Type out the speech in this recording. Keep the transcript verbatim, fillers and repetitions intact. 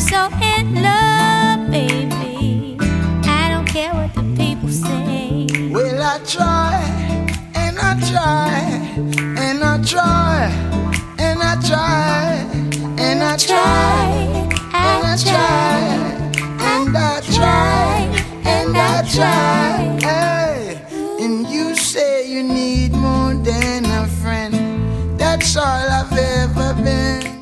so in love, baby. I don't care what the people say. Well, I try, and I try, and I try, and I try, and I try, and I try, and I try, and I try. Hey, and you say you need more than a friend. That's all I've ever been.